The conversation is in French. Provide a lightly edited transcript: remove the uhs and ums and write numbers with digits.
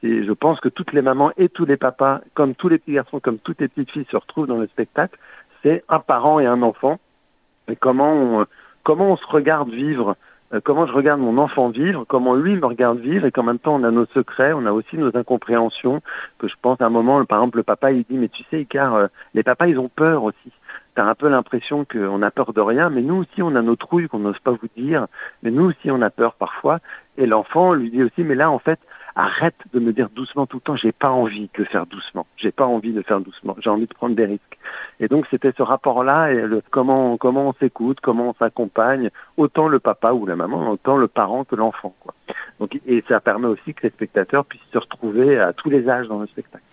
Et je pense que toutes les mamans et tous les papas, comme tous les petits garçons, comme toutes les petites filles se retrouvent dans le spectacle, c'est un parent et un enfant. Et comment on se regarde vivre, comment je regarde mon enfant vivre, comment lui me regarde vivre, et qu'en même temps on a nos secrets, on a aussi nos incompréhensions, que je pense à un moment, par exemple le papa il dit mais tu sais car les papas ils ont peur aussi. T'as un peu l'impression qu'on a peur de rien, mais nous aussi on a nos trouilles qu'on n'ose pas vous dire, mais nous aussi on a peur parfois. Et l'enfant lui dit aussi mais là en fait arrête de me dire doucement tout le temps, j'ai pas envie de le faire doucement, j'ai pas envie de le faire doucement, j'ai envie de prendre des risques. Et donc c'était ce rapport-là et comment on s'écoute, comment on s'accompagne, autant le papa ou la maman, autant le parent que l'enfant, quoi. Donc, et ça permet aussi que les spectateurs puissent se retrouver à tous les âges dans le spectacle.